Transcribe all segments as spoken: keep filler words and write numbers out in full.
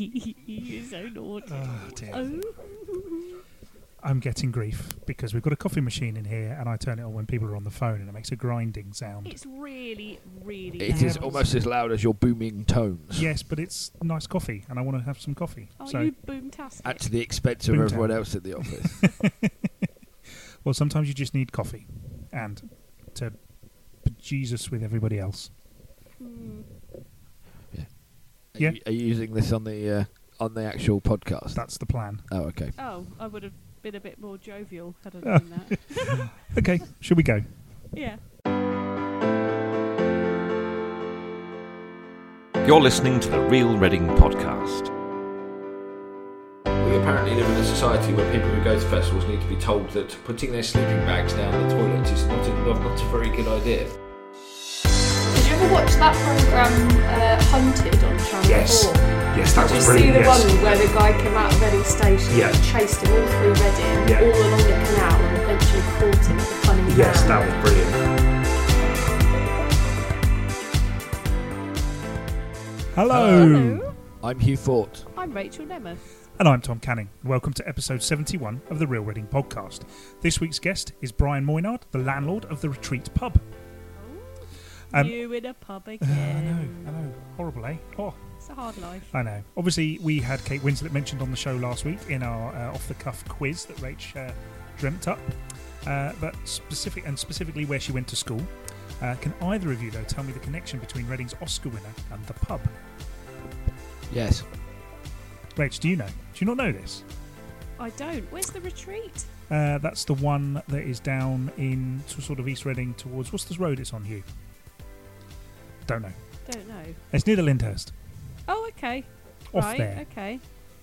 You're so naughty. Oh, dear. Oh. I'm getting grief because we've got a coffee machine in here and I turn it on when people are on the phone and it makes a grinding sound. It's really, really It loud. is almost as loud as your booming tones. Yes, but it's nice coffee and I want to have some coffee. Oh, so, you boom-tastic. At the expense of Boomtown. everyone else in the office. well, sometimes you just need coffee and to Jesus with everybody else. Mm. Are, Yeah. you, are you using this on the uh, on the actual podcast? That's the plan. Oh, okay. Oh, I would have been a bit more jovial had I Oh. done that. Okay, should we go? Yeah. You're listening to the Real Reading Podcast. We apparently live in a society where people who go to festivals need to be told that putting their sleeping bags down the toilet is not a, not a very good idea. Did you ever watch that programme uh, Hunted on Channel Yes. four? Yes, that Did you was see brilliant. the Yes. one where the guy came out of Reading Station Yeah. and chased him all through Reading, Yeah. all along the canal, and eventually caught him at the Cunningham? Yes, that was brilliant. Hello. Hello. I'm Hugh Fort. I'm Rachel Nemeth. And I'm Tom Canning. Welcome to episode seventy-one of the Real Reading Podcast. This week's guest is Brian Moynard, the landlord of the Retreat Pub. Um, you in a pub Uh, I again. know, I know. Horrible, eh? Oh, It's a hard life. I know. Obviously, we had Kate Winslet mentioned on the show last week in our uh, off-the-cuff quiz that Rach uh, dreamt up. Uh, but specific and specifically where she went to school. Uh, can either of you, though, tell me the connection between Reading's Oscar winner and the pub? Yes. Rach, do you know? Do you not know this? I don't. Where's the retreat? Uh, that's the one that is down in to sort of East Reading towards... What's this road it's on, Hugh? Don't know. Don't know. It's near the Lyndhurst. Oh, okay. Off right, there. okay.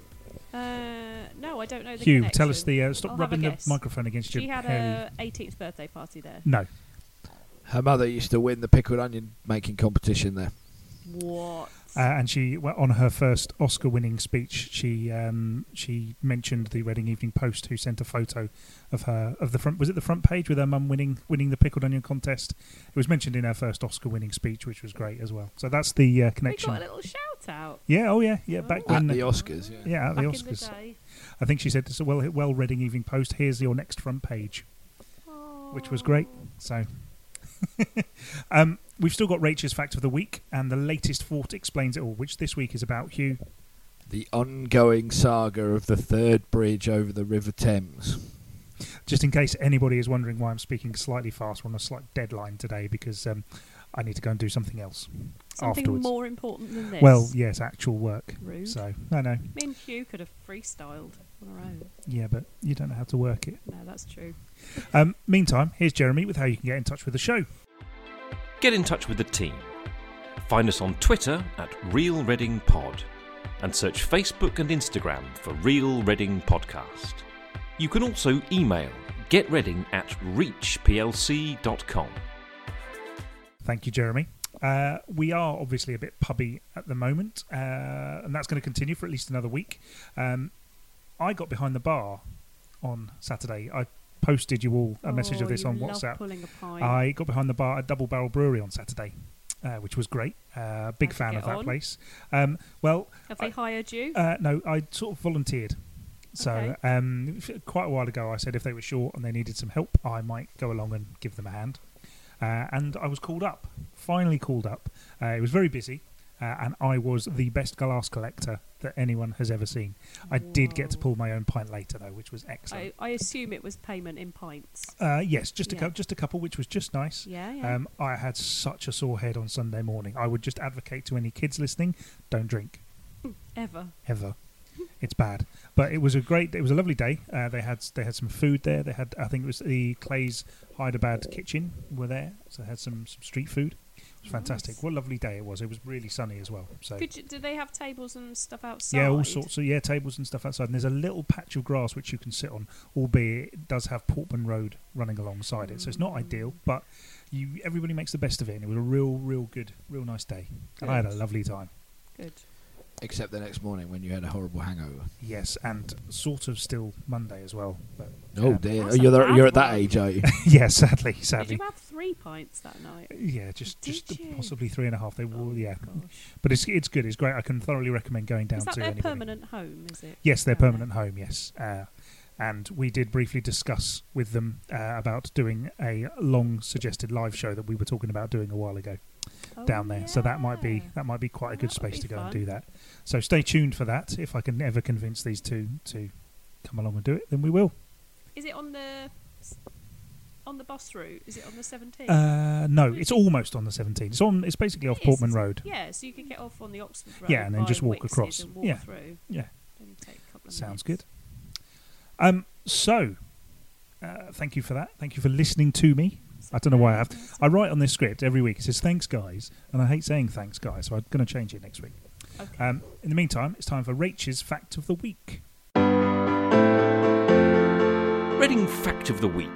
Uh, no, I don't know the Hugh, connection. tell us the... Uh, stop I'll have a rubbing the guess. microphone against She your had hairy... a eighteenth birthday party there. No. Her mother used to win the pickled onion making competition there. What? Uh, and she, well, on her first Oscar-winning speech, she um, she mentioned the Reading Evening Post, who sent a photo of her of the front. Was it the front page with her mum winning winning the pickled onion contest? It was mentioned in her first Oscar-winning speech, which was great as well. So that's the uh, We connection. got a little shout out. Yeah, oh yeah, yeah. Back Oh. At when the Oscars, yeah. yeah, at Back the in Oscars. the day. I think she said, "So well, well, Reading Evening Post. Here's your next front page," which was great. So. um, we've still got Rachel's Fact of the Week, and the latest Fort explains it all, which this week is about Hugh. The ongoing saga of the third bridge over the River Thames. Just in case anybody is wondering why I'm speaking slightly fast, we're on a slight deadline today because um, I need to go and do something else Something afterwards. more important than this. Well, yes, actual work. Rude. So, I know. Me and Hugh could have freestyled on our own. Yeah, but you don't know how to work it. No, that's true. Um, meantime, here's Jeremy with how you can get in touch with the show. Get in touch with the team. Find us on Twitter at Real Reading Pod and search Facebook and Instagram for Real Reading Podcast. You can also email getreading at reach p l c dot com. Thank you, Jeremy. Uh, we are obviously a bit pubby at the moment, uh, and that's going to continue for at least another week. Um, I got behind the bar on Saturday. I posted you all a message Oh, of this you on love WhatsApp. pulling a pint. I got behind the bar at Double Barrel Brewery on Saturday, uh, which was great. Uh, big How'd you fan get of that on? place. Um, well, Have they I- hired you? uh, no, I sort of volunteered. So Okay. um, f- quite a while ago, I said if they were short and they needed some help, I might go along and give them a hand. Uh, and I was called up, finally called up. Uh, it was very busy, uh, and I was the best glass collector that anyone has ever seen. I did get to Whoa. pull my own pint later, though, which was excellent. I, I assume it was payment in pints. Uh, yes, just a Yeah. cou- just a couple, which was just nice. Yeah, yeah. Um, I had such a sore head on Sunday morning. I would just advocate to any kids listening: don't drink Ever. ever. It's bad, but it was a great. It was a lovely day. Uh, they had they had some food there. They had I think it was the Clay's Hyderabad kitchen were there, so they had some, some street food. It was fantastic. Nice. What a lovely day it was. It was really sunny as well. So Could you, do they have tables and stuff outside? yeah, all sorts of yeah tables and stuff outside. And there's a little patch of grass which you can sit on, albeit it does have Portman Road running alongside it, so it's not ideal. But you everybody makes the best of it, and it was a real, real good, real nice day. And I had a Good. lovely time. Good. Except the next morning when you had a horrible hangover. Yes, and sort of still Monday as well. But, Oh um, dear, That's a you're, the, bad you're at that one. age, are you? yeah, sadly, Did sadly. you have three pints that night? Yeah, just Did just you? possibly three and a half. They will, Oh, yeah. Gosh. But it's it's good. It's great. I can thoroughly recommend going down Is that to their anybody. permanent home, is it? Yes, their Down there? permanent home. Yes, uh, and we did briefly discuss with them uh, about doing a long suggested live show that we were talking about doing a while ago Oh, down there. So that might be yeah. that might be quite Oh, a good that would space be to go and fun. do that. So stay tuned for that. If I can ever convince these two to come along and do it, then we will. Is it on the on the bus route? Is it on the seventeenth? Uh, no, it's almost on the seventeenth. It's on. It's basically off It is, Portman isn't it? Road. Yeah, so you could get off on the Oxford Road. Yeah, and then by just walk Wickstead across. And walk Yeah. through. Yeah. Only take a couple of Sounds minutes. good. Um, so, uh, thank you for that. Thank you for listening to me. I don't know why I have. That's I write on this script every week. It says "Thanks, guys," and I hate saying "Thanks, guys," so I'm going to change it next week. Okay. Um, in the meantime, it's time for Rachel's Fact of the Week. Reading Fact of the Week.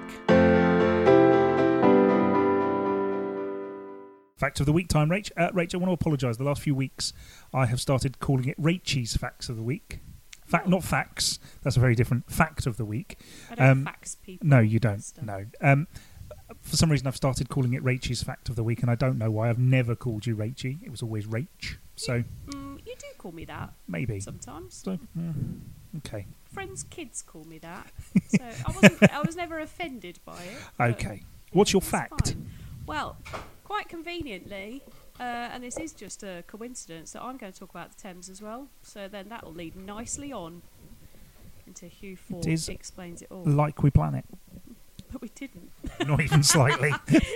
Fact of the Week time, Rach. Uh, Rach, I want to apologise. The last few weeks, I have started calling it Rachel's Facts of the Week. Fact, Oh. not facts. That's a very different fact of the week. I don't um, fax people. No, you don't. Stuff. No. Um, for some reason, I've started calling it Rachel's Fact of the Week, and I don't know why. I've never called you Rachie. It was always Rach. So Mm, you do call me that maybe. sometimes. So, mm, okay. Friends' kids call me that. So I wasn't. I was never offended by it. but Okay. What's your it's fact? fine. Well, quite conveniently, uh, and this is just a coincidence that I'm going to talk about the Thames as well. So then that will lead nicely on into Hugh Ford is explains it all. Like we plan it. But we didn't. Not even slightly.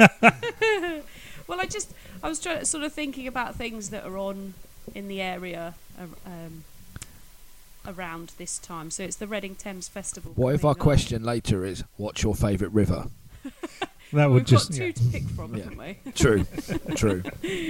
Well, I just I was trying, sort of thinking about things that are on in the area uh, um, around this time. So it's the Reading Thames Festival. What if our coming up. question later is, what's your favourite river? That We've would just. got two Yeah. to pick from, Yeah. haven't we? True, true.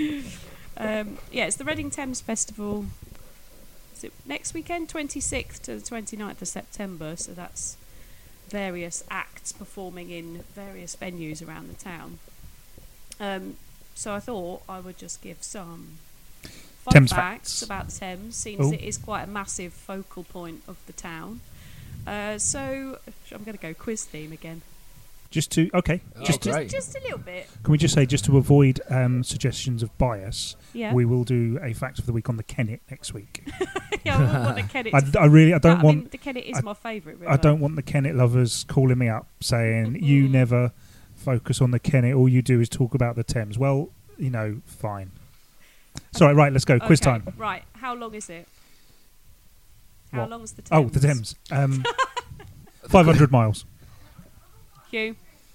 Um, yeah, it's the Reading Thames Festival. Is it next weekend, twenty-sixth to the twenty-ninth of September? So that's various acts performing in various venues around the town. Um, so I thought I would just give some fun Thames facts facts. about the Thames, seeing Oh. as it is quite a massive focal point of the town. Uh, so I'm going to go quiz theme again. Just to. Okay. Oh, just to, great. Just a little bit. Can we just say, just to avoid um, suggestions of bias, Yeah. we will do a Fact of the Week on the Kennet next week. yeah, I wouldn't want the Kennet. I, to- I really. I But, don't I want. mean, the Kennet is I- my favourite river. I don't want the Kennet lovers calling me up saying you never focus on the Kennet. All you do is talk about the Thames. Well, you know, fine. Sorry, right. Let's go. Quiz Okay, time. Right, how long is it? How What? long is the Thames? Oh, the Thames. Um, Five hundred miles. Hugh?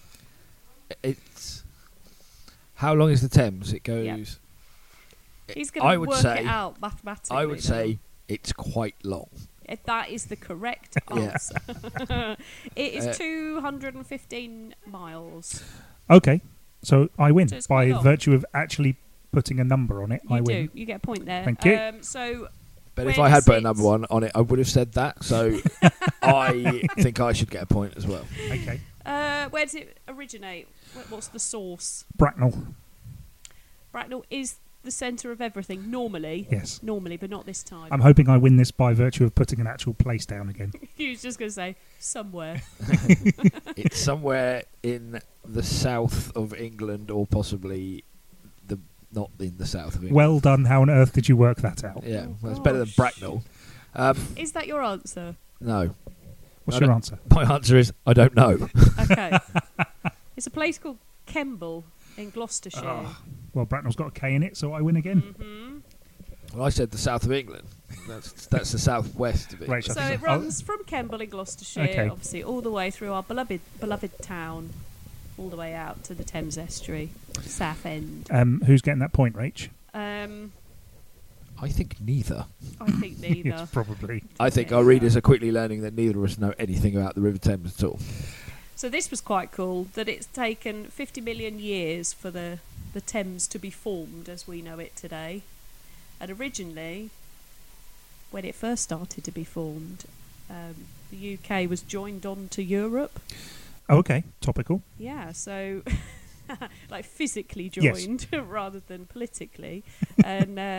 It's how long is the Thames? It goes. He's going I to would work say. it out mathematically. I would now. say it's quite long. If that is the correct Yeah. answer. It is Uh, two hundred fifteen miles. Okay, so I win So it's by quite long. virtue of actually putting a number on it. You I do. win. You get a point there. Thank you. Um, so, But if Where I had does put a it- number one on it, I would have said that. So I think I should get a point as well. Okay. uh, where does it originate? What- What's the source? Bracknell. Bracknell is the centre of everything, normally. Yes. Normally, but not this time. I'm hoping I win this by virtue of putting an actual place down again. He was just going to say, somewhere. It's somewhere in the south of England, or possibly the not in the south of England. Well done. How on earth did you work that out? yeah, Oh, well, it's better than gosh. Bracknell. Um, Is that your answer? no, What's I your don't- answer? my answer is I don't know. Okay. It's a place called Kemble in Gloucestershire. Oh, well, Bracknell's got a K in it, so I win again. hmm Well, I said the south of England. That's that's the southwest of it. Right, So I'll- it runs from Kemble in Gloucestershire, Okay. obviously, all the way through our beloved beloved town, all the way out to the Thames Estuary, Southend. Um, who's getting that point, Rach? Um, I think neither. I think neither. It's probably. I think Yeah. our readers are quickly learning that neither of us know anything about the River Thames at all. So this was quite cool, that it's taken fifty million years for the, the Thames to be formed as we know it today. And originally, when it first started to be formed, um, the U K was joined on to Europe. Oh, okay, topical. Yeah, so like physically Yes. joined rather than politically. And uh,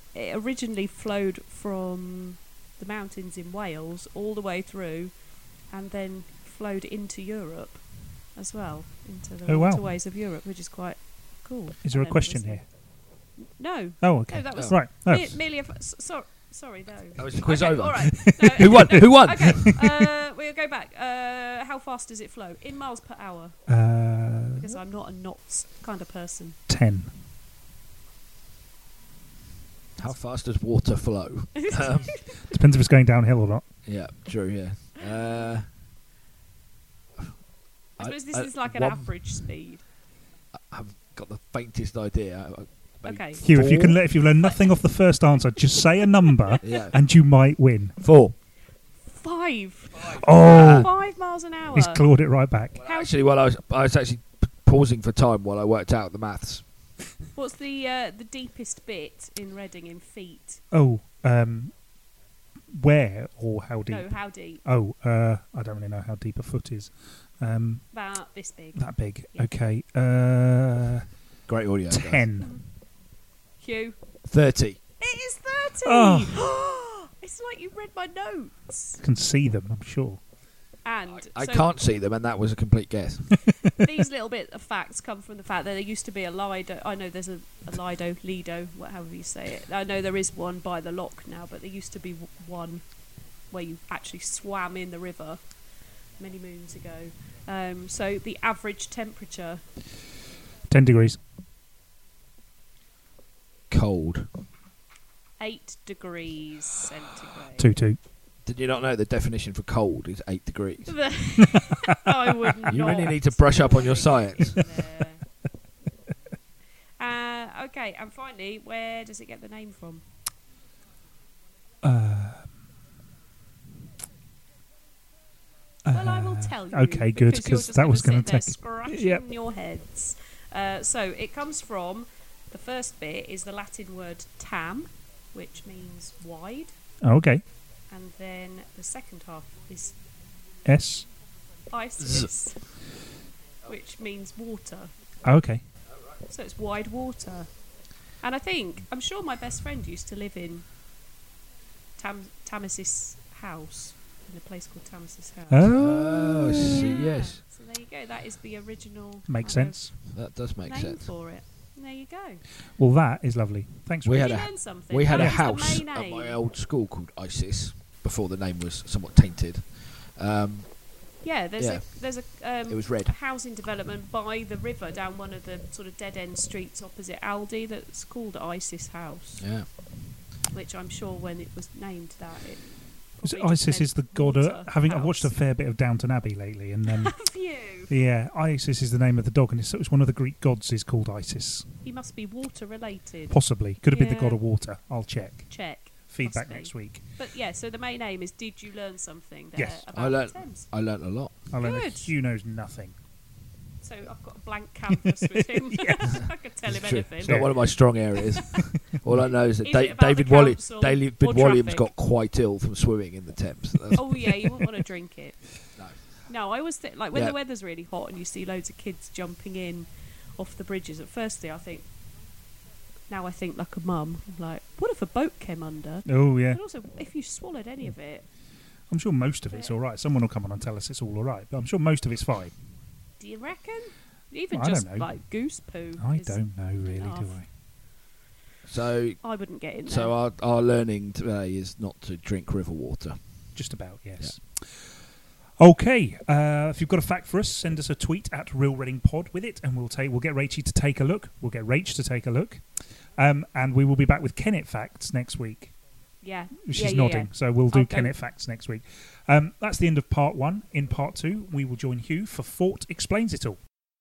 it originally flowed from the mountains in Wales all the way through, and then flowed into Europe as well, into the Oh, wow. waterways of Europe, which is quite cool. Is there I a don't question understand. here? No. Oh, okay. No, that was Right. Oh. me- merely a. F- s- so, sorry, no. That was the quiz Okay, over. All right. No, Who won? no, Who won? Okay. Uh, we'll go back. Uh, how fast does it flow in miles per hour? Uh, Because I'm not a knots kind of person. ten. How fast does water flow? um, Depends if it's going downhill or not. yeah, true. Yeah. Uh, I suppose this I- is like an one- average speed. I haven't got the faintest idea. I- maybe Okay. Hugh, if you can, four? le- if you've learned nothing off the first answer, just say a number, Yeah. and you might win. Four. Five. Oh, Five miles an hour. he's clawed it right back. How- Actually, while I was, I was actually p- pausing for time while I worked out the maths. What's the uh, the deepest bit in Reading in feet? Oh, um, where or how deep? No, how deep? Oh, uh, I don't really know how deep a foot is. Um, About this big. that big. Yeah. Okay. Uh, Great audio. guys. ten. Hugh. Thirty. It is thirty. Oh. It's like you read my notes. Can see them, I'm sure. And I so can't see them, and that was a complete guess. these little bit of facts come from the fact that there used to be a Lido. I know there's a, a Lido, Lido, wha- however you say it. I know there is one by the lock now, but there used to be w- one where you actually swam in the river many moons ago. Um, so the average temperature, ten degrees. Cold. eight degrees centigrade. Two two. Did you not know the definition for cold is eight degrees? I would not. You really need to brush up on your science. there. Uh, okay, and finally, where does it get the name from? Uh, Well, I will uh, tell you. Okay, good, because you're because just that gonna was going sit to there take. scratching Yep. your heads. Uh, so it comes from the first bit is the Latin word tam, which means wide, Oh, okay. and then the second half is S. isis, which means water. Oh, okay. So it's wide water. And I think, I'm sure my best friend used to live in Tam- Tamas's house, in a place called Tamas's house. Oh, I see, Yeah. yes. So there you go. That is the original Makes kind of sense. That does make name sense. for it. And there you go. Well, that is lovely. Thanks, We Rick. had Did a- you learn something? We had That a was the house main at aim. my old school called ISIS before the name was somewhat tainted. Um, Yeah, there's Yeah. a there's a um, It was red. a housing development by the river down one of the sort of dead end streets opposite Aldi that's called Isis House, yeah. which I'm sure when it was named that it. Is it probably just Isis meant is the god water of having. I've watched a house. fair bit of Downton Abbey lately, and um, Have you? yeah, Isis is the name of the dog, and it's, it's one of the Greek gods is called Isis. He must be water related. Possibly could have been the Yeah. god of water. I'll check. Check. Feedback Must be. next week. But yeah, so the main aim is: did you learn something there Yes. about I learnt- the Thames? I learnt a lot. I'll learn Good. that Hugh knows nothing. So I've got a blank canvas with him. I could tell him It's true. anything. It's not one of my strong areas. All I know is that Is Da- it about the David, Walli- council David or Walliams traffic? got quite ill from swimming in the Thames. That's- Oh yeah, you wouldn't want to drink it. No. No, I always think like when Yeah. the weather's really hot and you see loads of kids jumping in off the bridges. At firstly, I think. Now I think like a mum. I'm like, what if a boat came under? Oh yeah, And also, if you swallowed any of it, I'm sure most of it's all right. Someone will come on and tell us it's all all right, but I'm sure most of it's fine. do you reckon? Even I don't just know. like goose poo. I is don't know really, enough. do I? So, I wouldn't get in there. so our, our learning today is not to drink river water. Just about, yes. Okay, uh, if you've got a fact for us, send us a tweet at Real Reading Pod with it, and we'll take. We'll get Rachie to take a look. We'll get Rach to take a look, um, and we will be back with Kennet facts next week. yeah, She's yeah, yeah, nodding, yeah. so we'll do I'll go. Kennet facts next week. Um, that's the end of part one. In part two, we will join Hugh for Fort Explains It All.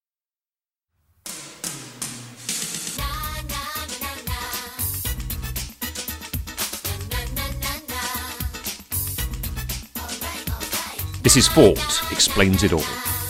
This is Fort Explains It All.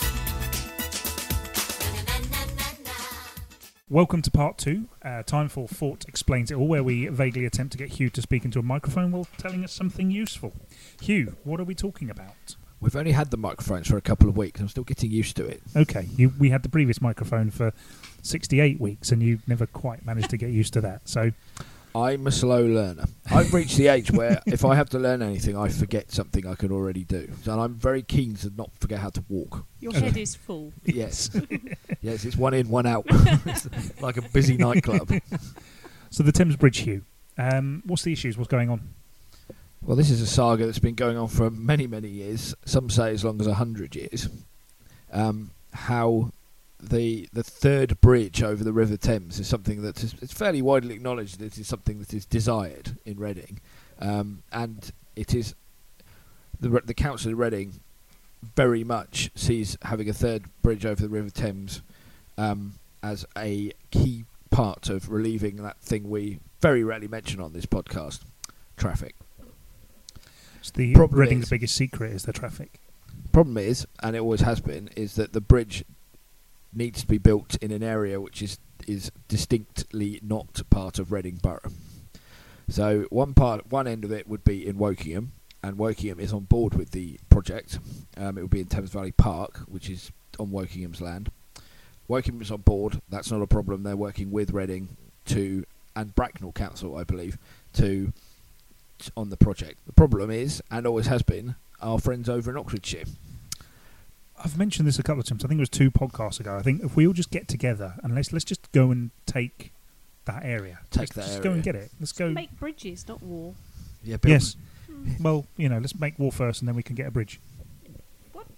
Welcome to part two. Uh, time for Fort Explains It All, where we vaguely attempt to get Hugh to speak into a microphone while telling us something useful. Hugh, what are we talking about? We've only had the microphones for a couple of weeks. I'm still getting used to it. Okay, you, we had the previous microphone for sixty-eight weeks, and you never quite managed to get used to that. So, I'm a slow learner. I've reached the age where if I have to learn anything, I forget something I can already do. And I'm very keen to not forget how to walk. Your head is full. Yes. Yes, it's one in, one out. It's like a busy nightclub. So the Thames Bridge, Hugh. Um, what's the issues? What's going on? Well, this is a saga that's been going on for many, many years. Some say as long as a hundred years. Um, how the the third bridge over the River Thames is something that is it's fairly widely acknowledged that it is something that is desired in Reading, um, and it is the the Council of Reading very much sees having a third bridge over the River Thames um, as a key part of relieving that thing we very rarely mention on this podcast, traffic. It's the Problem Reading's is- biggest secret is the traffic. Problem is, and it always has been, is that the bridge needs to be built in an area which is is distinctly not part of Reading Borough. So one part, one end of it would be in Wokingham, and Wokingham is on board with the project. Um, it will be in Thames Valley Park, which is on Wokingham's land. Wokingham is on board. That's not a problem. They're working with Reading to and Bracknell Council, I believe, to t- on the project. The problem is, and always has been, our friends over in Oxfordshire. I've mentioned this a couple of times. I think it was two podcasts ago. I think if we all just get together and let's let's just go and take that area. Take let's that just area. go and get it. Let's go. Make bridges, not war. Yeah, build- Yes. Well, you know, let's make war first and then we can get a bridge. What?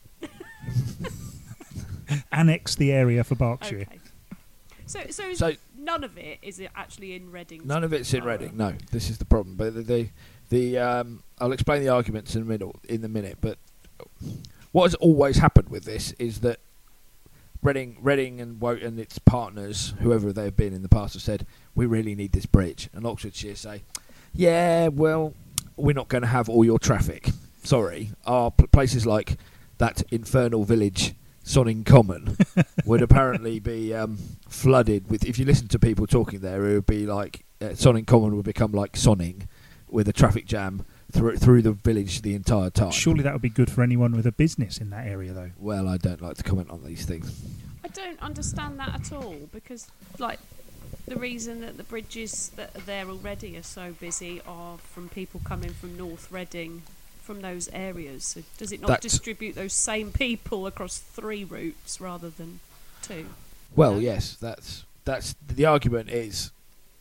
Annex the area for Berkshire. Okay. So, so, is So- none of it is it actually in Reading? None of it's in borough? Reading. No, this is the problem. But the the, the um, I'll explain the arguments in the middle in the minute. But what has always happened with this is that Reading, Reading and Wo- and its partners, whoever they've been in the past, have said we really need this bridge, and Oxfordshire say, yeah, well, we're not going to have all your traffic. Sorry, our pl- places like that infernal village, Sonning Common, would apparently be um, flooded with. If you listen to people talking there, it would be like uh, Sonning Common would become like Sonning, with a traffic jam through through the village the entire time. Surely that would be good for anyone with a business in that area, though. Well, I don't like to comment on these things. I don't understand that at all because, like, the reason that the bridges that are there already are so busy are from people coming from North Reading, from those areas. So does it not That's- distribute those same people across three routes rather than two? Well, No? yes, that's that's the argument is.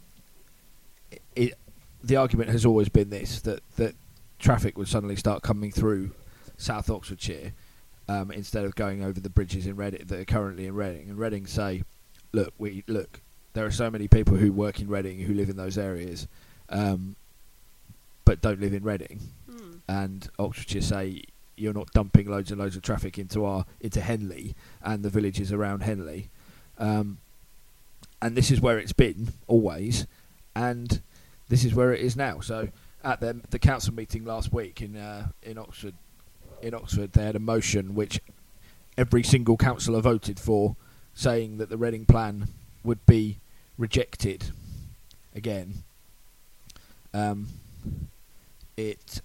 It, it, the argument has always been this that that traffic would suddenly start coming through South Oxfordshire um, instead of going over the bridges in Reading that are currently in Reading. And Reading say, look, we look. There are so many people who work in Reading who live in those areas, um, but don't live in Reading. Hmm. And Oxfordshire say you're not dumping loads and loads of traffic into our into Henley and the villages around Henley, um, and this is where it's been always, and this is where it is now. So at the the council meeting last week in uh, in Oxford, in Oxford, they had a motion which every single councillor voted for, saying that the Reading plan would be rejected again. Um, it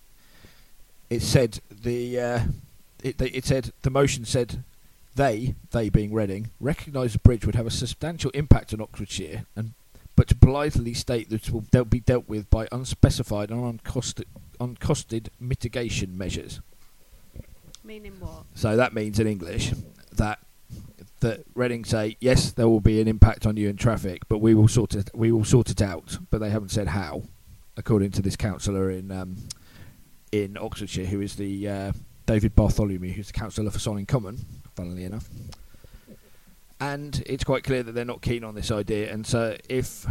it said the uh, it they, it said the motion said they they being Reading recognise the bridge would have a substantial impact on Oxfordshire and but to blithely state that it will they'll be dealt with by unspecified and uncosted uncosted mitigation measures. Meaning what? So that means in English that that Reading say yes, there will be an impact on you in traffic, but we will sort it we will sort it out. But they haven't said how, according to this councillor in um, in Oxfordshire, who is the uh, David Bartholomew, who's the councillor for Sonning Common, funnily enough. And it's quite clear that they're not keen on this idea. And so if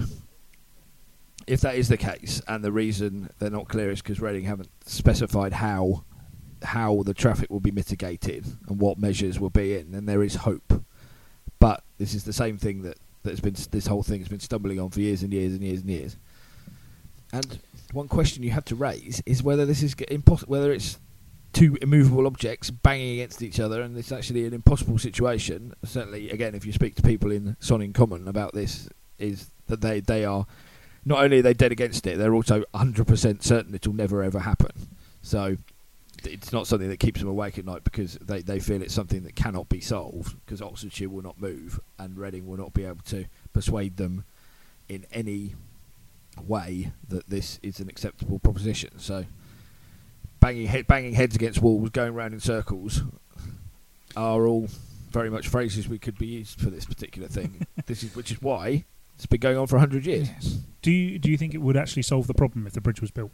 if that is the case, and the reason they're not clear is because Reading haven't specified how how the traffic will be mitigated and what measures will be in, then there is hope. But this is the same thing that that's been this whole thing has been stumbling on for years and years and years and years. And one question you have to raise is whether this is impossible, whether it's two immovable objects banging against each other, and it's actually an impossible situation. Certainly, again, if you speak to people in Sonning Common about this, is that they, they are not only are they dead against it, they're also one hundred percent certain it will never ever happen. So it's not something that keeps them awake at night because they, they feel it's something that cannot be solved because Oxfordshire will not move and Reading will not be able to persuade them in any way that this is an acceptable proposition. So banging he- banging heads against walls, going round in circles, are all very much phrases we could be used for this particular thing. This is which is why it's been going on for a hundred years. Yes. Do you do you think it would actually solve the problem if the bridge was built?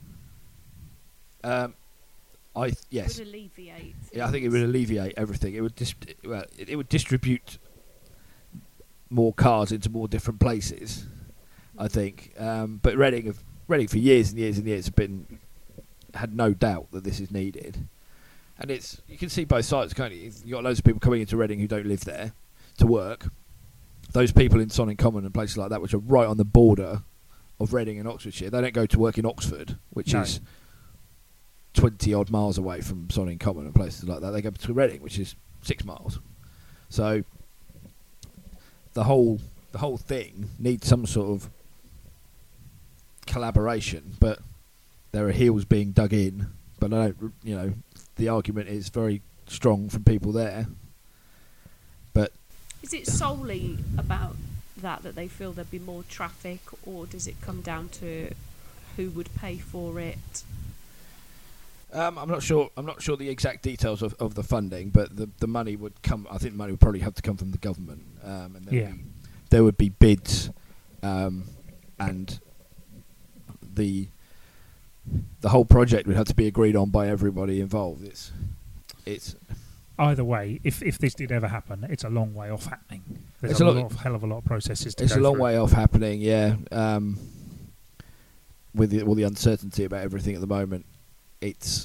Um, I th- yes, It would alleviate. yeah, I think it would alleviate everything. It would dis- well, it, it would distribute more cars into more different places. I think, um, but Reading have Reading for years and years and years have been had no doubt that this is needed, and it's you can see both sides. Can't you? You've got loads of people coming into Reading who don't live there to work. Those people in Sonning Common and places like that, which are right on the border of Reading and Oxfordshire, they don't go to work in Oxford, which No. is twenty odd miles away from Sonning Common and places like that. They go to Reading, which is six miles. So the whole the whole thing needs some sort of collaboration, but there are heels being dug in. But I don't, you know, the argument is very strong from people there. But Is it solely about that that they feel there'd be more traffic, or does it come down to who would pay for it? Um, I'm not sure. I'm not sure the exact details of, of the funding, but the the money would come. I think the money would probably have to come from the government, um, and there, Yeah. would be, there would be bids, um, and the the whole project would have to be agreed on by everybody involved. It's it's Either way, if if this did ever happen, it's a long way off happening. There's It's a, a lot lot- of hell of a lot of processes to it's go a long through. way off happening. Yeah, um, with the, all the uncertainty about everything at the moment, it's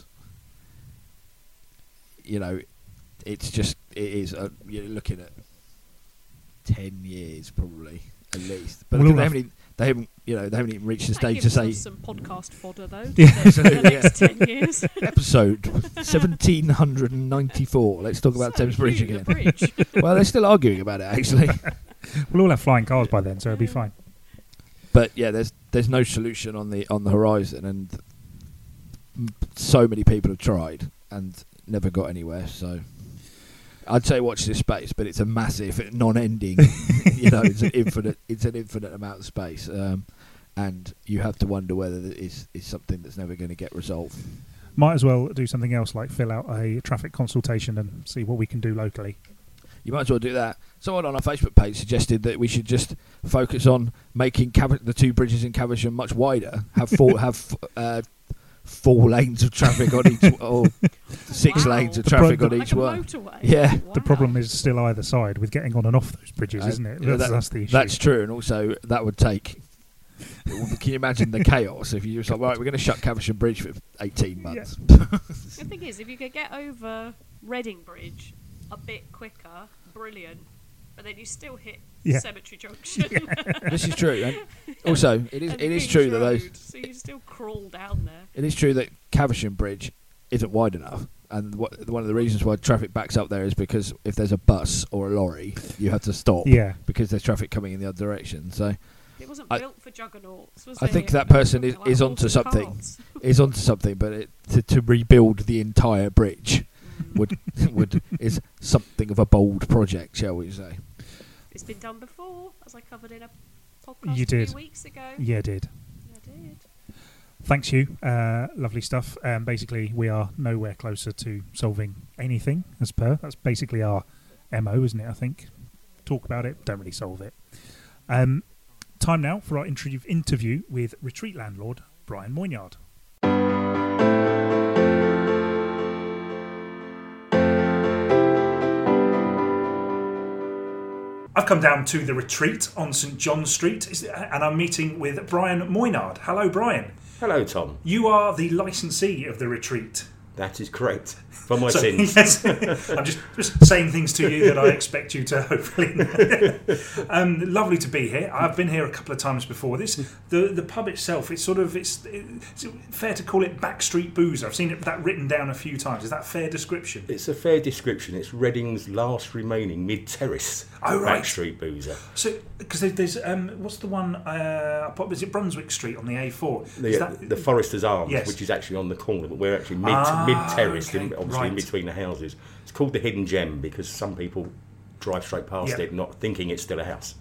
you know, it's just it is. A, you're looking at ten years probably at least, but We'll all they have- haven't. Even, they haven't. You know, they haven't even reached the That stage gives to say us some podcast fodder though. Yeah. For the next Yeah. ten years. episode seventeen ninety-four. Let's talk about So Thames Bridge cute, the again. bridge. Well, they're still arguing about it actually. We'll all have flying cars by then, so it'll be fine. But yeah, there's there's no solution on the on the horizon, and m- so many people have tried and never got anywhere. So I'd say watch this space, but it's a massive, non-ending. You know, it's an infinite. It's an infinite amount of space, um, and you have to wonder whether it is is something that's never going to get resolved. Might as well do something else like fill out a traffic consultation and see what we can do locally. You might as well do that. Someone on our Facebook page suggested that we should just focus on making Cav- the two bridges in Caversham much wider. Have four have uh, four lanes of traffic on each, or six Wow. lanes of The traffic pro- on Like each a one. motorway. Yeah. The Wow. problem is still either side with getting on and off those bridges, Uh, isn't it? yeah, That's, that- that's the issue. That's true, and also that would take. Can you imagine the chaos if you just like, right, we're going to shut Caversham Bridge for eighteen months? The thing is, if you could get over Reading Bridge a bit quicker, brilliant. But then you still hit Yeah. Cemetery Junction. This is true, and also it is and it is King's true that those Road, so you still crawl down there. it is true that Caversham Bridge isn't wide enough, and what, one of the reasons why traffic backs up there is because if there's a bus or a lorry, you have to stop Yeah. because there's traffic coming in the other direction. So It wasn't I- built for juggernauts, was I it? think that person is, Like is horse onto and something. carts. Is onto something, but it, to, to rebuild the entire bridge would would is something of a bold project, shall we say? It's been done before, as I covered in a podcast You a did. few weeks ago. Yeah, did. I did. Thanks, you. Uh, lovely stuff. Um, basically, we are nowhere closer to solving anything, as per. That's basically our M O, isn't it, I think? Talk about it, don't really solve it. Um, time now for our interview, interview with retreat landlord Brian Moyniard. I've come down to the retreat on St John Street, is it- and I'm meeting with Brian Moyniard. Hello, Brian. Hello, Tom. You are the licensee of the retreat. That is correct. For my So- sins. yes, I'm just, just saying things to you that I expect you to hopefully know. um, lovely to be here. I've been here a couple of times before. This the the pub itself. It's sort of it's, it's fair to call it backstreet booze. I've seen it that written down a few times. Is that a fair description? It's a fair description. It's Reading's last remaining mid-terrace Oh, right. backstreet boozer. So because there's um, what's the one? Uh, is it Brunswick Street on the A four? The, Is that, the Forester's Arms, Yes. which is actually on the corner, but we're actually mid, Ah, mid-terraced, in, okay, obviously in right. between the houses. It's called the Hidden Gem because some people drive straight past Yeah. it not thinking it's still a house.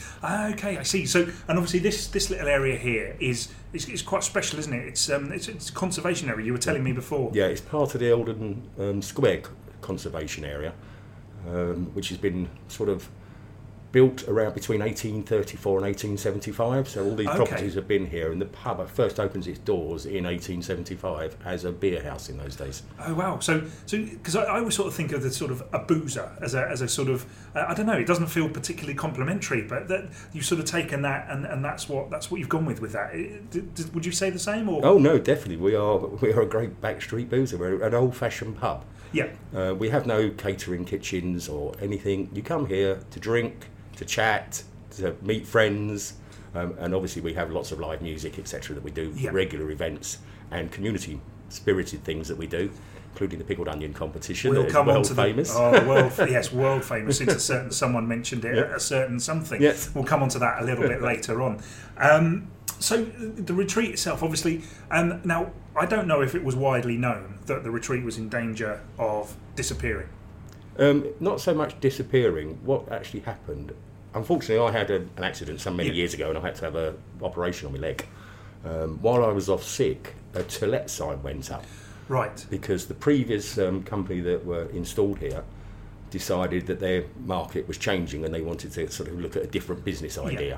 Ah, okay, I see. So, and obviously this, this little area here is is, is quite special, isn't it? It's um it's, it's a conservation area. You were telling me before. Yeah, it's part of the Eldon um, Square Conservation Area, um, which has been sort of built around between eighteen thirty-four and eighteen seventy-five. So all these Okay. properties have been here, and the pub first opens its doors in eighteen seventy-five as a beer house in those days. Oh wow! So, so because I, I always sort of think of the sort of a boozer as a as a sort of uh, I don't know. It doesn't feel particularly complimentary, but that you've sort of taken that and, and that's what that's what you've gone with with that. It- d- d- would you say the same or? Oh no, definitely we are we are a great backstreet boozer. We're an old-fashioned pub. Yeah. Uh, we have no catering kitchens or anything. You come here to drink, to chat, to meet friends, um, and obviously we have lots of live music, et cetera, that we do, Yeah. regular events and community-spirited things that we do, including the pickled onion competition. We'll that is come on world to the famous. oh, world yes, world famous. Since a certain someone mentioned it, Yeah. a certain something. Yes. We'll come on to that a little bit later on. Um, so the retreat itself, obviously, um, now I don't know if it was widely known that the retreat was in danger of disappearing. Um, not so much disappearing. What actually happened? Unfortunately, I had a, an accident some many Yeah. years ago, and I had to have an operation on my leg. Um, while I was off sick, a to let sign went up Right. because the previous um, company that were installed here decided that their market was changing and they wanted to sort of look at a different business idea.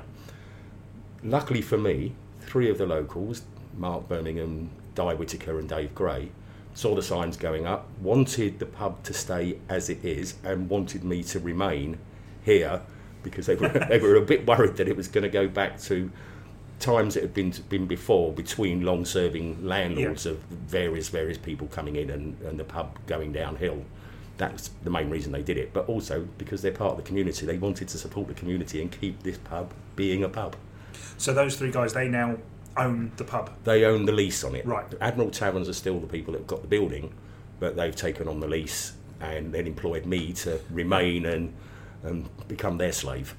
Luckily for me, three of the locals, Mark Birmingham, Di Whittaker and Dave Gray, saw the signs going up, wanted the pub to stay as it is and wanted me to remain here because they were, they were a bit worried that it was going to go back to times that had been been before between long-serving landlords Yeah. of various various people coming in and, and the pub going downhill. That's the main reason they did it, but also because they're part of the community, they wanted to support the community and keep this pub being a pub. So those three guys, they now own the pub. They own the lease on it. Right. Admiral Taverns are still the people that have got the building, but they've taken on the lease and then employed me to remain and and become their slave.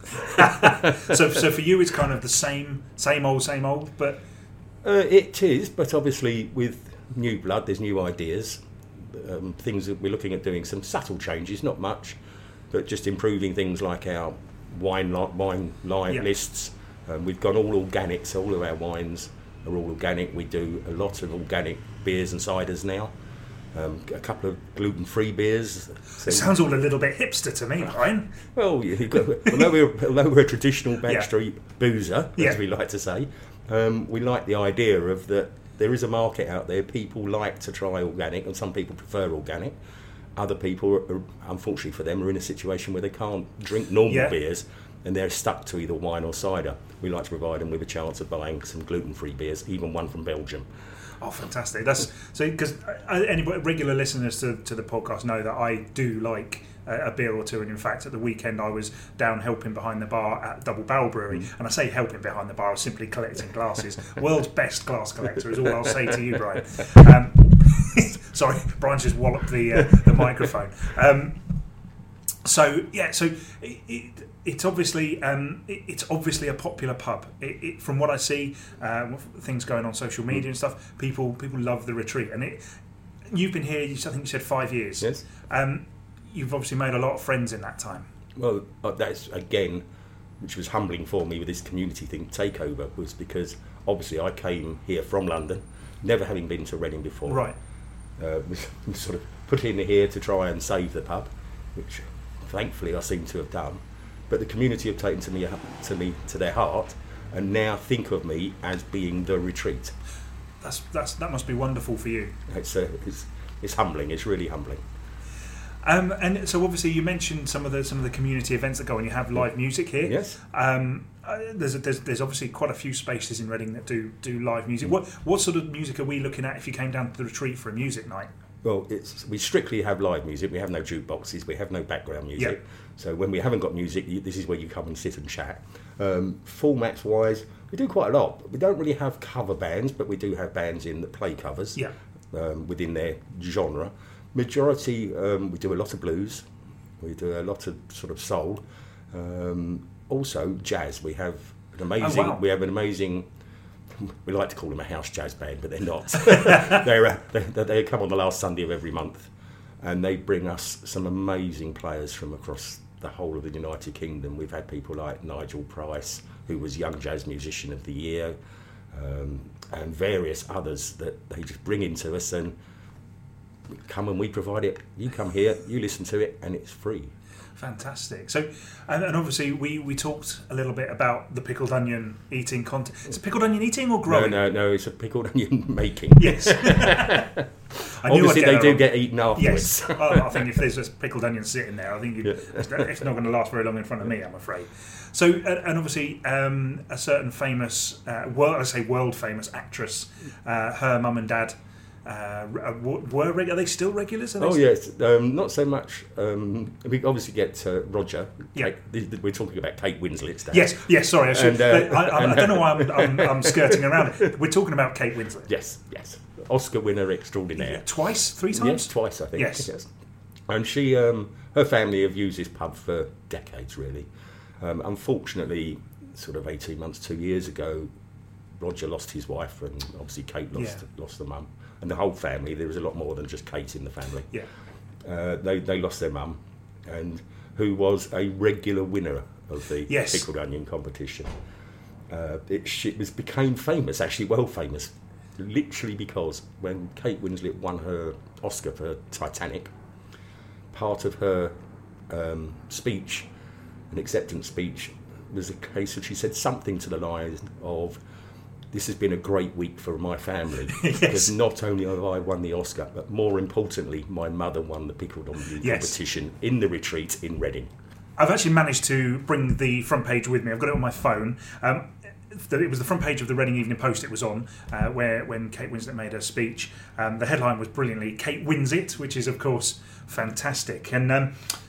So, so for you, it's kind of the same, same old, same old. But Uh, it is, but obviously with new blood, there's new ideas. Um, things that we're looking at doing some subtle changes, not much, but just improving things like our wine li- wine line Yeah. lists. Um, we've gone all organic, so all of our wines are all organic. We do a lot of organic beers and ciders now. Um, a couple of gluten-free beers. So- it sounds all a little bit hipster to me, Brian. well, you've got, although, we're, although we're a traditional Yeah. backstreet boozer, Yeah. as we like to say, um, we like the idea of that there is a market out there. People like to try organic, and some people prefer organic. Other people, are, unfortunately for them, are in a situation where they can't drink normal Yeah. beers, and they're stuck to either wine or cider. We like to provide them with a chance of buying some gluten-free beers, even one from Belgium. Oh, fantastic! That's so because any regular listeners to, to the podcast know that I do like a, a beer or two, and in fact, at the weekend I was down helping behind the bar at Double Barrel Brewery, Mm. and I say helping behind the bar, I was simply collecting glasses. World's best glass collector is all I'll say to you, Brian. Um, sorry, Brian just walloped the uh, the microphone. Um, so yeah, so it, it, it's obviously um, it, it's obviously a popular pub. It, it, from what I see, uh, things going on social media and stuff, people people love the retreat. And it, you've been here, you, I think you said five years. Yes. Um, you've obviously made a lot of friends in that time. Well, uh, that's again, which was humbling for me with this community thing takeover, was because obviously I came here from London, never having been to Reading before. Right. Uh, was sort of put in here to try and save the pub, which thankfully I seem to have done. But the community have taken to me to me to their heart, and now think of me as being the retreat. That's that's that must be wonderful for you. It's uh, it's it's humbling. It's really humbling. Um, and so obviously you mentioned some of the some of the community events that go on. You have live music here. Yes. Um, uh, there's, a, there's there's obviously quite a few spaces in Reading that do do live music. What what sort of music are we looking at if you came down to the retreat for a music night? Well, it's we strictly have live music. We have no jukeboxes. We have no background music. Yep. So when we haven't got music, you, this is where you come and sit and chat. Um, formats wise, we do quite a lot. We don't really have cover bands, but we do have bands in that play covers. Yeah. Um, within their genre. Majority, um, we do a lot of blues. We do a lot of sort of soul. Um, also jazz. We have an amazing. Oh, wow. We have an amazing. We like to call them a house jazz band, but they're not. they're, uh, they, they come on the last Sunday of every month, and they bring us some amazing players from across the whole of the United Kingdom. We've had people like Nigel Price, who was Young Jazz Musician of the Year, um, and various others that they just bring into us, and come and we provide it. You come here, you listen to it, and it's free. Fantastic. So, and, and obviously we, we talked a little bit about the pickled onion eating content. Is it pickled onion eating or growing? No, no, no, it's a pickled onion making. Yes. I knew Obviously, I'd get they that do wrong. get eaten afterwards. Yes. Oh, I think if there's a pickled onion sitting there, I think you'd, Yeah. it's it's not going to last very long in front of me, I'm afraid. So, and and obviously, um, a certain famous, uh, world, I say world famous actress, uh, her mum and dad uh, were reg- are they still regulars? Are they Oh still- yes, um, not so much. Um, we obviously get uh, Roger. Yeah. Kate, th- th- we're talking about Kate Winslet's dad. Yes, yes. Sorry, I, should, And, uh, I, I, I and, don't know why I'm, I'm, I'm skirting around it. We're talking about Kate Winslet. Yes, yes. Oscar winner extraordinaire. Yeah, twice, three times. Yes, twice I think. Yes. And she, um, her family have used this pub for decades, really. Um, unfortunately, sort of eighteen months, two years ago, Roger lost his wife, and obviously Kate lost Yeah. lost the mum, and the whole family. There was a lot more than just Kate in the family. Yeah. Uh, they they lost their mum, and who was a regular winner of the Yes. pickled onion competition. Uh, it, she was became famous, actually well famous, literally because when Kate Winslet won her Oscar for Titanic, part of her um, speech, an acceptance speech, was a case of she said something to the lines of, "This has been a great week for my family Yes. because not only have I won the Oscar, but more importantly, my mother won the pickled onion Yes. competition in the retreat in Reading." I've actually managed to bring the front page with me. I've got it on my phone. Um, it was the front page of the Reading Evening Post it was on, uh, where when Kate Winslet made her speech. Um, the headline was brilliantly, "Kate wins it," which is, of course, fantastic. And um,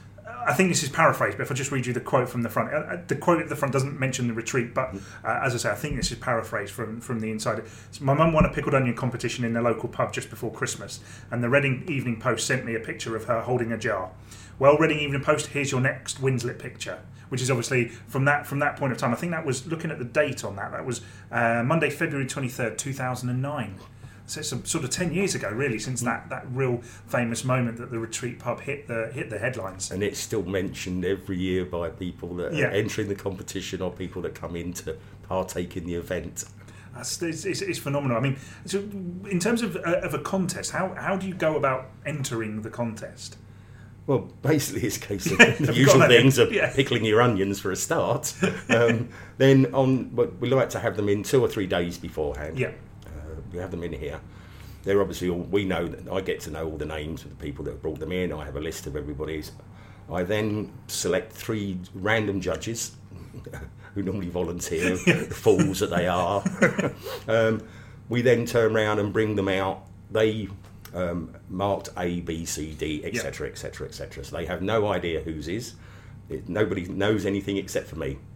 I think this is paraphrased, but if I just read you the quote from the front. Uh, the quote at the front doesn't mention the retreat, but uh, as I say, I think this is paraphrased from, from the inside. So my mum won a pickled onion competition in the local pub just before Christmas, and the Reading Evening Post sent me a picture of her holding a jar. Well, Reading Evening Post, here's your next Winslet picture, which is obviously from that from that point of time. I think that was, looking at the date on that, that was uh, Monday, February twenty-third, two thousand nine. So it's a, sort of ten years ago, really, since that, that real famous moment that the Retreat pub hit the hit the headlines. And it's still mentioned every year by people that Yeah. are entering the competition or people that come in to partake in the event. That's, it's, it's, it's phenomenal. I mean, so in terms of, uh, of a contest, how, how do you go about entering the contest? Well, basically, it's a case of Have the you usual got that? things of Yeah. pickling your onions for a start. Um, then on, well, we like to have them in two or three days beforehand. Yeah. Uh, we have them in here. They're obviously all, we know, that I get to know all the names of the people that have brought them in. I have a list of everybody's. I then select three random judges who normally volunteer, the fools that they are. um, we then turn around and bring them out. They um, marked A, B, C, D, et cetera, et cetera, et cetera. So they have no idea whose is. It, nobody knows anything except for me,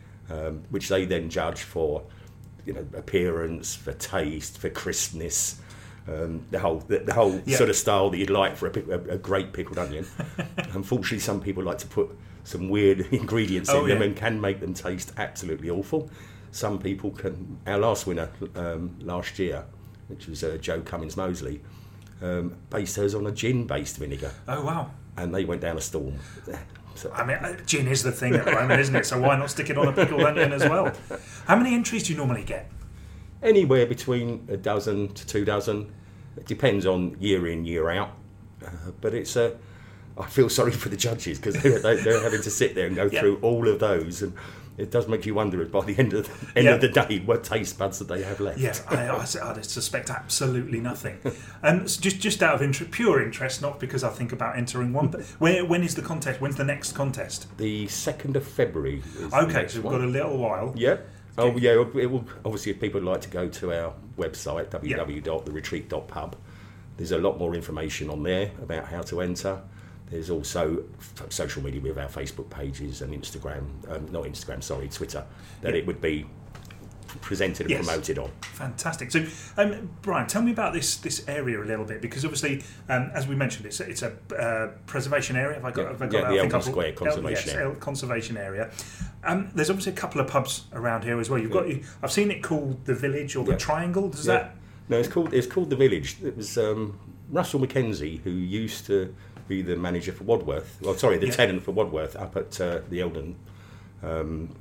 um, which they then judge for, you know, appearance, for taste, for crispness. Um, the whole the, the whole Yeah. sort of style that you'd like for a, pic- a, a great pickled onion. Unfortunately, some people like to put some weird ingredients Oh, in them yeah. and can make them taste absolutely awful. Some people can. Our last winner um, last year, which was uh, Joe Cummins Mosley, um, based hers on a gin-based vinegar, Oh, wow. and they went down a storm. So, I mean, uh, gin is the thing at the moment, isn't it? So why not stick it on a pickled onion as well? How many entries do you normally get? anywhere between a dozen to two dozen. It depends on year in, year out. Uh, but it's a. I feel sorry for the judges because they're, they're having to sit there and go Yeah. through all of those, and it does make you wonder by the end of the, end Yeah. of the day what taste buds that they have left. Yeah, I, I, I suspect absolutely nothing. And so just just out of inter- pure interest, not because I think about entering one, but where when is the contest? When's the next contest? The second of February. Is the Okay, next so we've one. got a little while. Yeah. Oh yeah. It will obviously if people would like to go to our website w w w dot the retreat dot pub. There's a lot more information on there about how to enter. There's also f- social media with our Facebook pages and Instagram, um, not Instagram, sorry, Twitter, that Yeah. it would be presented and Yes. promoted on. Fantastic. So, um, Brian, tell me about this this area a little bit, because obviously, um, as we mentioned, it's a, it's a uh, preservation area. Have I got? Yeah, Have I got yeah, that? the I think Eldon I've- Square El- Conservation yes, Area. El- conservation area. Um, there's obviously a couple of pubs around here as well. You've got. I've seen it called the Village or the Yeah. Triangle. Does Yeah. that? No, it's called it's called the Village. It was um, Russell Mackenzie who used to be the manager for Wadworth. Well, sorry, the Yeah. tenant for Wadworth up at uh, the Eldon um,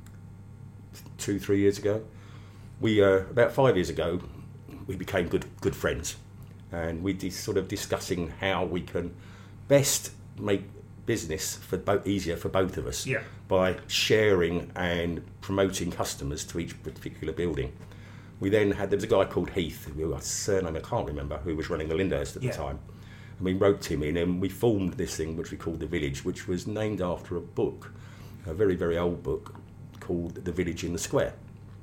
two, three years ago. We uh, about five years ago, we became good good friends, and we dis- sort of discussing how we can best make business for both easier for both of us Yeah. by sharing and promoting customers to each particular building. We then had there was a guy called Heath, who a surname I can't remember, who was running the Lyndhurst at Yeah. the time. And we roped him in, and we formed this thing which we called The Village, which was named after a book, a very, very old book called The Village in the Square.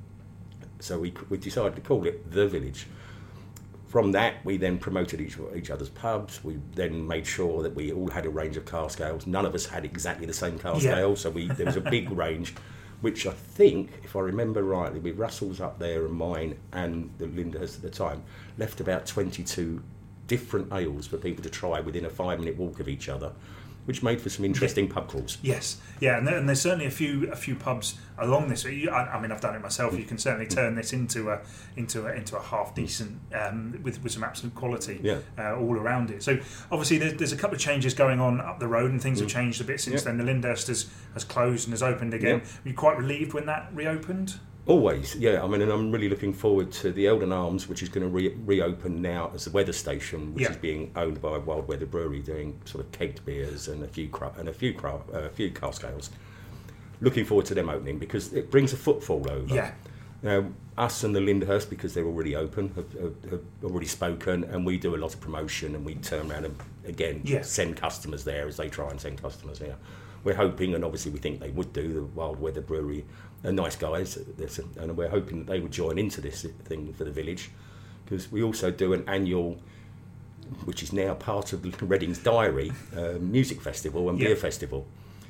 So we we decided to call it The Village. From that, we then promoted each each other's pubs. We then made sure that we all had a range of car scales. None of us had exactly the same car Yeah. scale, so we there was a big range, which I think, if I remember rightly, with Russell's up there and mine and the Lyndhurst at the time, left about twenty-two different ales for people to try within a five-minute walk of each other, which made for some interesting pub crawls. Yes, yeah, and, there, and there's certainly a few a few pubs along this. You, I, I mean, I've done it myself. You can certainly turn this into a into a into a half decent um, with with some absolute quality Yeah. uh, all around it. So obviously, there's, there's a couple of changes going on up the road, and things have changed a bit since Yeah. then. The Lyndhurst has has closed and has opened again. Yeah. Were you quite relieved when that reopened? Always, yeah. I mean, and I'm really looking forward to the Eldon Arms, which is going to re- reopen now as a weather station, which Yeah. is being owned by Wild Weather Brewery, doing sort of kegged beers and a few cra- and a few cra- uh, a few cask ales. Looking forward to them opening because it brings a footfall over. Yeah. Now, us and the Lyndhurst, because they're already open, have, have, have already spoken, and we do a lot of promotion, and we turn around and again Yeah. send customers there as they try and send customers here. We're hoping, and obviously we think they would do, the Wild Weather Brewery are nice guys, there's a- and we're hoping that they would join into this thing for the village, because we also do an annual, which is now part of the Reading's Diary, uh, music festival and Yeah. beer festival.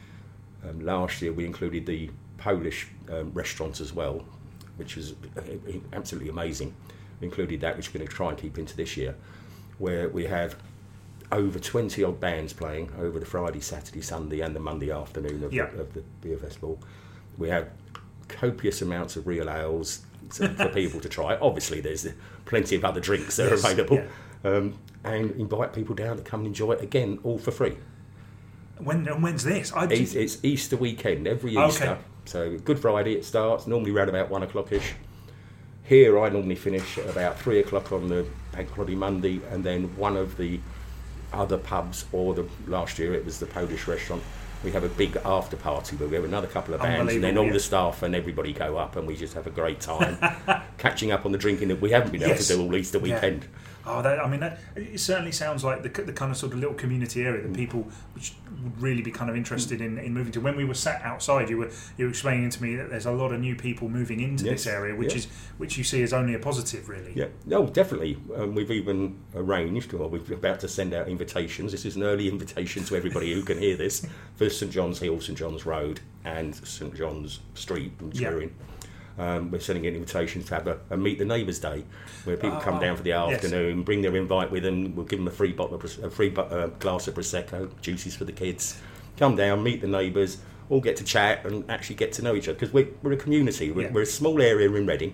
Um, last year we included the Polish um, restaurants as well, which was uh, absolutely amazing. We included that, which we're going to try and keep into this year, where we have over twenty odd bands playing over the Friday, Saturday, Sunday and the Monday afternoon of, Yeah. the, of the beer festival. We have copious amounts of real ales to, for people to try. Obviously there's plenty of other drinks that Yes, are available, yeah. um, and invite people down to come and enjoy it again, all for free. When and when's this? I It's, it's Easter weekend, every Okay. Easter. So Good Friday it starts, normally around about one o'clock-ish. Here I normally finish at about three o'clock on the Bank Holiday Monday, and then one of the other pubs, or the last year it was the Polish restaurant, we have a big after party where we have another couple of bands, and then Unbelievable, all yeah. the staff and everybody go up, and we just have a great time catching up on the drinking that we haven't been able Yes. to do all Easter Yeah. weekend. Oh, that, I mean, that, it certainly sounds like the, the kind of sort of little community area that people which would really be kind of interested in, in moving to. When we were sat outside, you were you were explaining to me that there's a lot of new people moving into Yes. this area, which Yeah. is which you see as only a positive, really. Yeah, no, definitely. Um, we've even arranged, or we're about to send out invitations. This is an early invitation to everybody who can hear this for St John's Hill, St John's Road, and St John's Street, which Yeah. we're in. Um, we're sending in invitations to have a, a Meet the Neighbours Day, where people come Oh, down for the yes. afternoon, bring their invite with them. We'll give them a free bottle, of, Pros- a free bo- uh, glass of prosecco, juices for the kids. Come down, meet the neighbours, all get to chat and actually get to know each other, because we're, we're a community. We're, Yeah. we're a small area in Reading.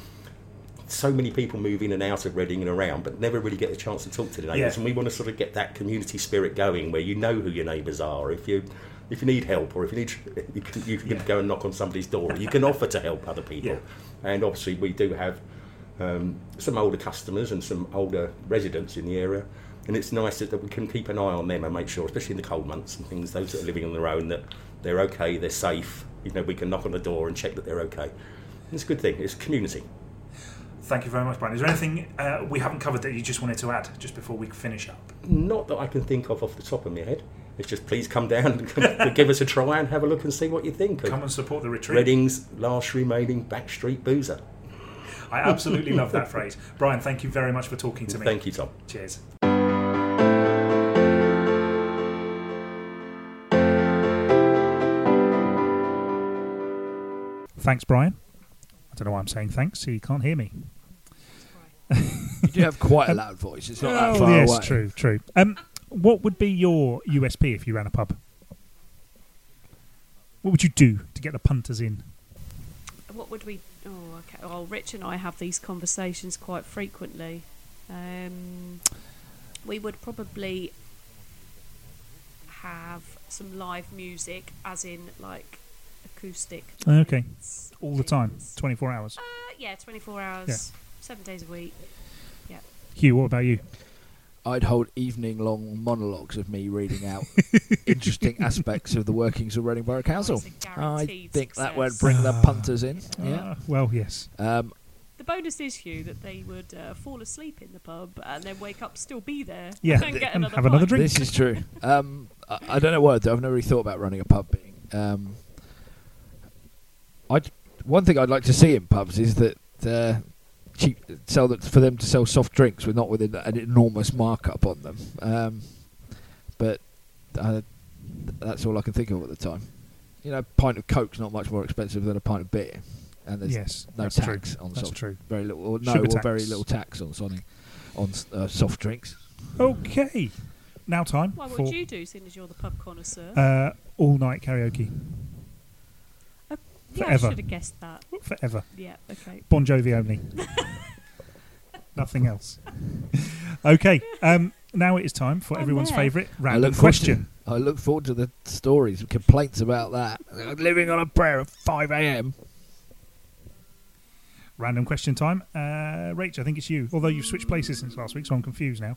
So many people move in and out of Reading and around, but never really get a chance to talk to the neighbours. Yeah. And we want to sort of get that community spirit going, where you know who your neighbours are. If you if you need help, or if you need, you can, you can Yeah. go and knock on somebody's door. You can offer to help other people. Yeah. And obviously, we do have um, some older customers and some older residents in the area, and it's nice that, that we can keep an eye on them and make sure, especially in the cold months and things, those that are living on their own, that they're okay, they're safe. You know, we can knock on the door and check that they're okay. It's a good thing. It's community. Thank you very much, Brian. Is there anything uh, we haven't covered that you just wanted to add just before we finish up? Not that I can think of off the top of my head. It's just please come down and give us a try and have a look and see what you think of Come and support the retreat. Reading's last remaining backstreet boozer. I absolutely love that phrase. Brian, thank you very much for talking to me. Thank you, Tom. Cheers. Thanks, Brian. I don't know why I'm saying thanks, so you can't hear me. You do have quite a loud voice. It's not that Oh, far yes, away. true, true. Um, what would be your U S P if you ran a pub? What would you do to get the punters in? What would we... Oh, okay. Well, Rich and I have these conversations quite frequently. Um, we would probably have some live music, as in like acoustic. Okay. nights, All the time, things. twenty-four hours. Uh, yeah, twenty-four hours, Yeah. seven days a week. Hugh, what about you? I'd hold evening-long monologues of me reading out interesting aspects of the workings of Reading Borough Council. it's a I guaranteed think that would success. bring the Ah. punters in. Yeah. Uh, well, yes. Um, The bonus is, Hugh, that they would uh, fall asleep in the pub and then wake up, still be there, Yeah, and get and another have another pint. drink. This is true. Um, I, I don't know what I'd do. I've never really thought about running a pub. Being um, I'd one thing I'd like to see in pubs is that uh, cheap sell that for them to sell soft drinks with not with an, an enormous markup on them. Um, but uh, that's all I can think of at the time. You know, a pint of Coke's not much more expensive than a pint of beer, and there's Yes, no that's tax true. on That's soft true. very little or no Sugar or very tax. little tax on on, on uh, soft drinks. Okay. Now time Well, what for would you do, seeing as you're the pub connoisseur? uh, all-night karaoke. yeah, forever. I should have guessed that. Forever. Yeah, okay. Bon Jovi only. Nothing else. Okay. Um, now it is time for I'm everyone's there. favourite I random look forward question. To, I look forward to the stories and complaints about that. Living on a prayer at five a.m. Random question time. Uh, Rach, I think it's you. Although you've switched places since last week, so I'm confused now.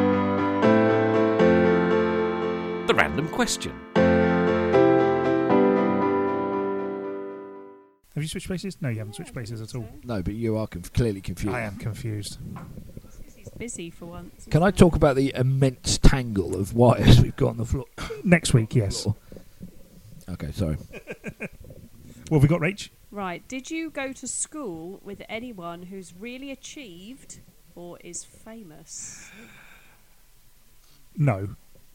The random question. Have you switched places? No, you haven't switched places at all. No, but you are conf- clearly confused. I am confused. He's busy for once. Can I isn't talk about the immense tangle of wires we've got on the floor? Next week, yes. Okay, sorry. What have we got, Rach? he? Right. Did you go to school with anyone who's really achieved or is famous? No.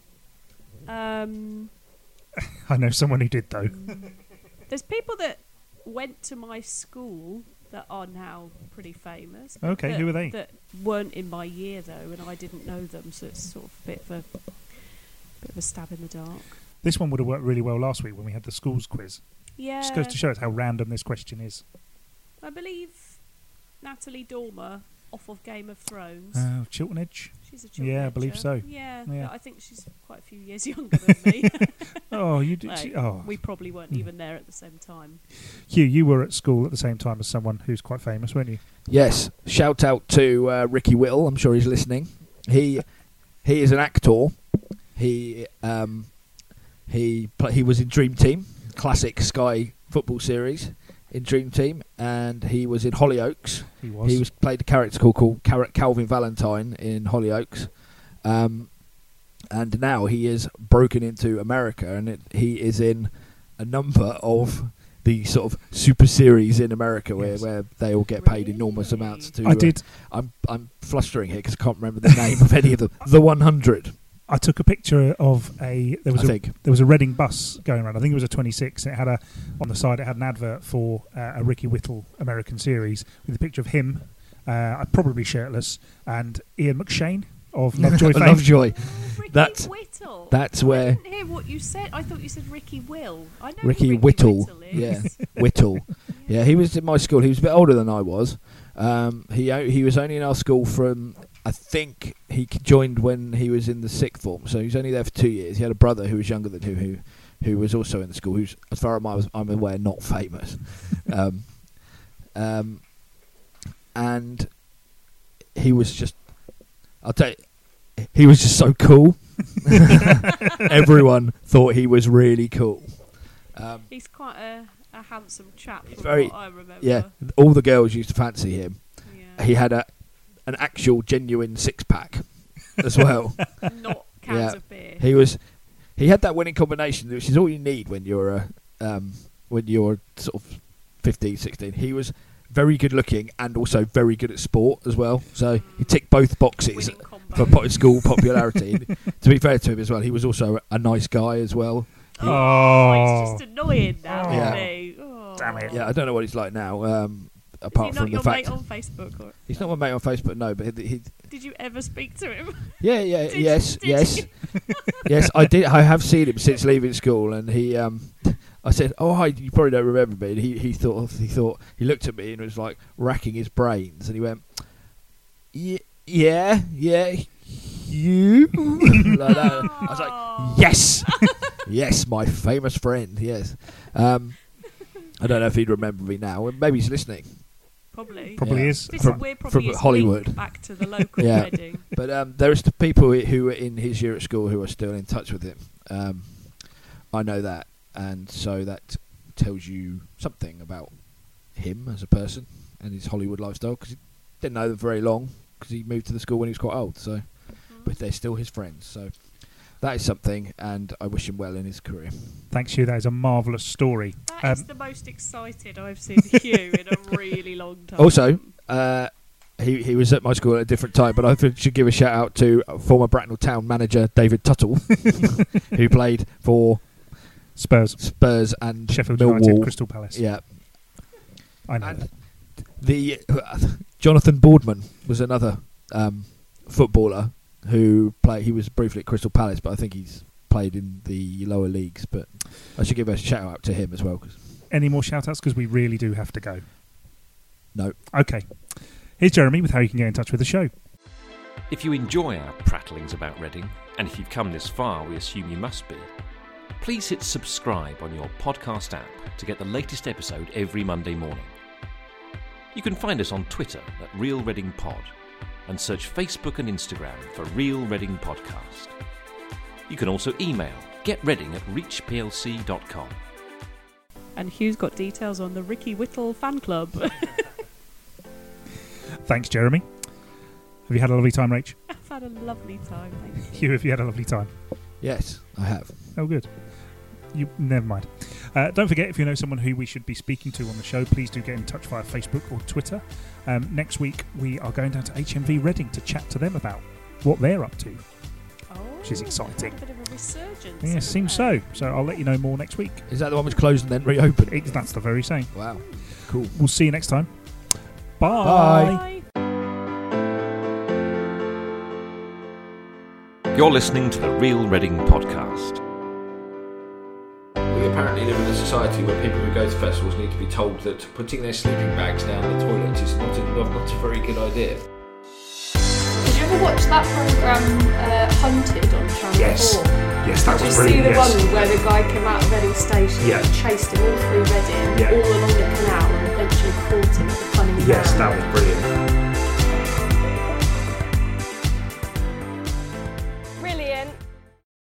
Um, I know someone who did, though. there's people that went to my school that are now pretty famous. but Okay, that, who are they? That weren't in my year though, and I didn't know them, so it's sort of a bit of a bit of a stab in the dark. This one would have worked really well last week when we had the schools quiz. Yeah, Just goes to show us how random this question is. I believe Natalie Dormer off of Game of Thrones. Uh, Chiltern Edge? She's a yeah, I Chiltern believe Edger. so. Yeah, Yeah. but I think she's quite a few years younger than me. Oh, you did. Like, Oh, we probably weren't Mm. even there at the same time. Hugh, you were at school at the same time as someone who's quite famous, weren't you? Yes, shout out to uh, Ricky Whittle. I'm sure he's listening. He he is an actor. He um, he pl- he was in Dream Team, classic Sky football series in Dream Team, and he was in Hollyoaks. He was. He was played a character called, called Car- Calvin Valentine in Hollyoaks, um, and now he is broken into America, and it, he is in a number of the sort of super series in America where, Yes. where they all get paid enormous Really? amounts to. I uh, did. I'm I'm flustering here because I can't remember the name of any of them. The one hundred, I took a picture of a. There was I a think. there was a Reading bus going around. I think it was a twenty-six. And it had a on the side. It had an advert for uh, a Ricky Whittle American series with a picture of him, uh, probably shirtless, and Ian McShane of Lovejoy fame. Lovejoy. Ricky That's- Whittle. That's I where didn't hear what you said. I thought you said Ricky Will. I know who Ricky Ricky Whittle. Whittle Yeah, is. Whittle. Yeah, he was in my school. He was a bit older than I was. Um, he o- he was only in our school from, I think he c- joined when he was in the sixth form, so he was only there for two years. He had a brother who was younger than him, who who was also in the school, who's, as far as I was, I'm aware, not famous. um, um, and he was just, I'll tell you, he was just so cool. Everyone thought he was really cool. Um, He's quite a, a handsome chap He's from very- what I remember. yeah, all the girls used to fancy him. Yeah. He had a an actual genuine six pack as well. Not cans Yeah. of beer. He was he had that winning combination, which is all you need when you're a um, when you're sort of fifteen, sixteen. He was very good looking and also very good at sport as well. So he ticked both boxes Winning combo. for po- school popularity. To be fair to him as well, he was also a nice guy as well. Oh, Oh. he's just annoying now, Oh. isn't Yeah. he? Oh. Damn it. Yeah, I don't know what he's like now. Um, Is apart he from not the your fact mate on Facebook? Or he's not my mate on Facebook. No, but he, he did you ever speak to him? yeah, yeah, Did- yes, did yes. you? Yes, I did. I have seen him since leaving school, and he. Um, I said, "Oh, hi." You probably don't remember me. And he, he thought he thought he looked at me and was like racking his brains, and he went, "Yeah, yeah, yeah, you." like that. I was like, yes, yes, my famous friend. Yes. Um, I don't know if he'd remember me now. Maybe he's listening. Probably. Probably Yeah. is. This From- we're probably from his Hollywood. link back to the local Yeah. Reading. But um, there is the people who were in his year at school who are still in touch with him. Um, I know that, and so that tells you something about him as a person and his Hollywood lifestyle, because he didn't know them very long because he moved to the school when he was quite old. So, Mm-hmm. but they're still his friends. So that is something, and I wish him well in his career. Thanks, Hugh. That is a marvellous story. That is Um, the most excited I've seen Hugh in a really long time. Also, uh, he he was at my school at a different time, but I should give a shout out to former Bracknell Town manager David Tuttle, who played for Spurs, Spurs and Sheffield Millwall. United, Crystal Palace. Yeah, I know. and that. the uh, Jonathan Boardman was another um, footballer who played. He was briefly at Crystal Palace, but I think he's played in the lower leagues. But I should give a shout out to him as well. Cause Any more shout-outs? Because we really do have to go. no, Okay. Here's Jeremy with how you can get in touch with the show. If you enjoy our prattlings about Reading, and if you've come this far, we assume you must be, please hit subscribe on your podcast app to get the latest episode every Monday morning. You can find us on Twitter at Real Reading Pod and search Facebook and Instagram for Real Reading Podcast. You can also email getreading at reach p l c dot com. And Hugh's got details on the Ricky Whittle fan club. Thanks, Jeremy. Have you had a lovely time, Rach? I've had a lovely time, thank you. Hugh, have you had a lovely time? yes, I have. Oh, good. You never mind. Uh, don't forget, if you know someone who we should be speaking to on the show, please do get in touch via Facebook or Twitter. Um, next week, we are going down to H M V Reading to chat to them about what they're up to. Oh, Which is exciting. A bit of a resurgence. Yeah, seems isn't so. So I'll let you know more next week. Is that the one which closed and then reopened? It, that's the very same. Wow, cool. We'll see you next time. Bye. Bye. Bye. You're listening to the Real Reading Podcast. We apparently live in a society where people who go to festivals need to be told that putting their sleeping bags down the toilet is not a, not, not a very good idea. Did you ever watch that programme uh, Hunted on Channel Yes. four? Yes, that Did you was see brilliant. the Yes. one where the guy came out of Reading Station Yeah. and chased him all through Reading, Yeah. all along the canal,